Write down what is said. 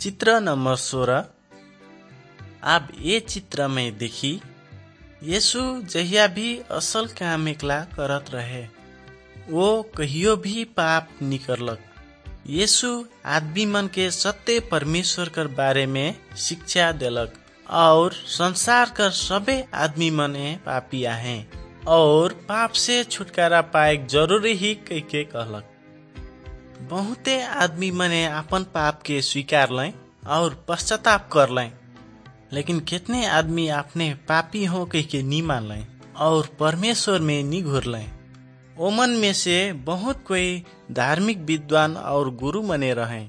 चित्र नंबर 16। आप ये चित्र में देखी यीशु जहिया भी असल काम एकला करत रहे, वो कहियो भी पाप नहीं करलक। यीशु आदमी मन के सत्य परमेश्वर कर बारे में शिक्षा देलक और संसार कर सबे आदमी मने पापिया हैं और पाप से छुटकारा पाए जरूरी ही कह के कहलक। बहुते आदमी मने अपन पाप के स्वीकार लें और पश्चाताप कर लें, लेकिन कितने आदमी अपने पापी हो कह के नहीं मान लें और परमेश्वर में नहीं घुर लें। ओमन में से बहुत कोई धार्मिक विद्वान और गुरु मने रहे,